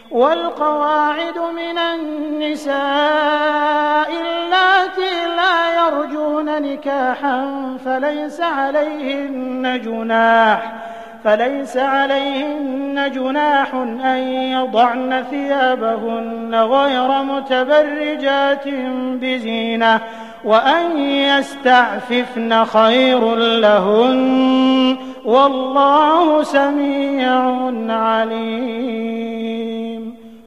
والقواعد من النساء اللاتي لا يرجون نكاحا فليس عليهن جناح أن يضعن ثيابهن غير متبرجات بزينة وأن يستعففن خير لهن والله سميع عليم.